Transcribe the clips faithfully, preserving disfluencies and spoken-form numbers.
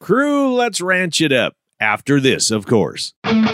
Crew, let's ranch it up. After this, of course.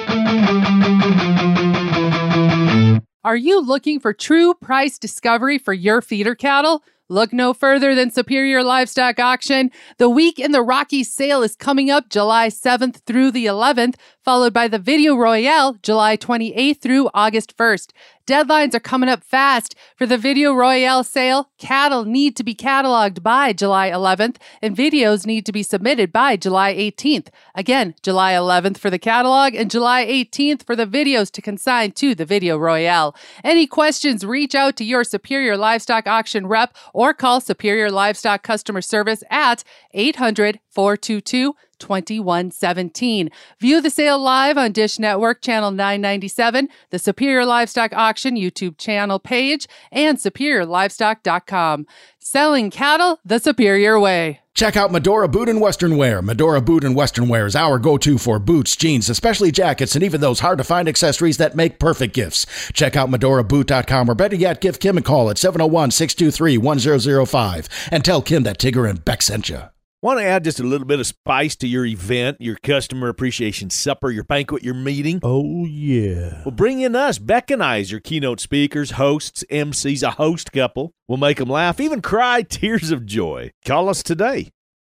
Are you looking for true price discovery for your feeder cattle? Look no further than Superior Livestock Auction. The week in the Rockies sale is coming up July seventh through the eleventh, followed by the Video Royale July twenty-eighth through August first. Deadlines are coming up fast. For the Video Royale sale, cattle need to be cataloged by July eleventh, and videos need to be submitted by July eighteenth. Again, July eleventh for the catalog and July eighteenth for the videos to consign to the Video Royale. Any questions, reach out to your Superior Livestock Auction rep or call Superior Livestock Customer Service at eight hundred, four two two, two one one seven. View the sale live on Dish Network Channel nine ninety-seven, the Superior Livestock Auction YouTube channel page, and superior livestock dot com. Selling cattle the superior way. Check out Medora Boot and Western Wear. Medora Boot and Western Wear is our go-to for boots, jeans, especially jackets, and even those hard-to-find accessories that make perfect gifts. Check out medora boot dot com, or better yet, give Kim a call at seven oh one, six two three, one zero zero five and tell Kim that Tigger and Beck sent you. Want to add just a little bit of spice to your event, your customer appreciation supper, your banquet, your meeting? Oh, yeah. Well, bring in us. Beck and I as your keynote speakers, hosts, M Cs, a host couple. We'll make them laugh, even cry tears of joy. Call us today.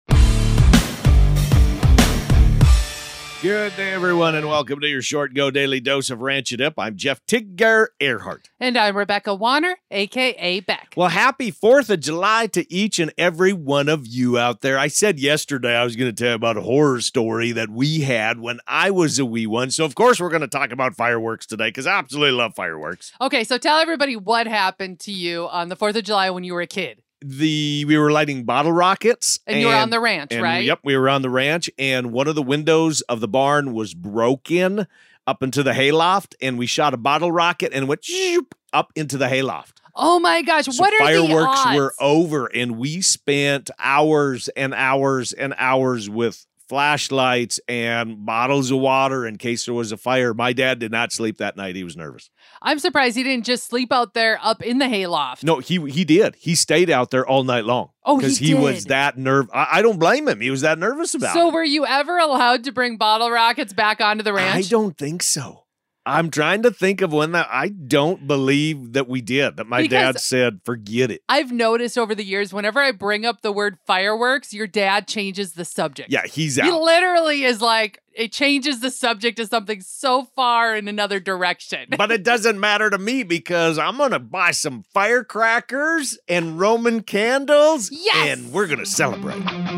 Good day, everyone, and welcome to your Short Go Daily Dose of Ranch It Up. I'm Jeff Tigger Earhart. And I'm Rebecca Warner, a k a. Beck. Well, happy fourth of July to each and every one of you out there. I said yesterday I was going to tell you about a horror story that we had when I was a wee one. So, of course, we're going to talk about fireworks today because I absolutely love fireworks. Okay, so tell everybody what happened to you on the fourth of July when you were a kid. The we were lighting bottle rockets. And, and you were on the ranch, and, right? Yep, we were on the ranch, and one of the windows of the barn was broken up into the hayloft, and we shot a bottle rocket and went shoop, up into the hayloft. Oh my gosh, so what are fireworks the odds? were over, and we spent hours and hours and hours with flashlights and bottles of water in case there was a fire. My dad did not sleep that night. He was nervous. I'm surprised he didn't just sleep out there up in the hayloft. No, he he did. He stayed out there all night long. Oh, he Because he, did. was that nerve. I, I don't blame him. He was that nervous about it. So were you ever allowed to bring bottle rockets back onto the ranch? I don't think so. I'm trying to think of when that. I don't believe that we did, that my Because dad said, forget it. I've noticed over the years, whenever I bring up the word fireworks, your dad changes the subject. Yeah, he's He out. literally is like, it changes the subject to something so far in another direction. But it doesn't matter to me because I'm going to buy some firecrackers and Roman candles. Yes! And we're going to celebrate.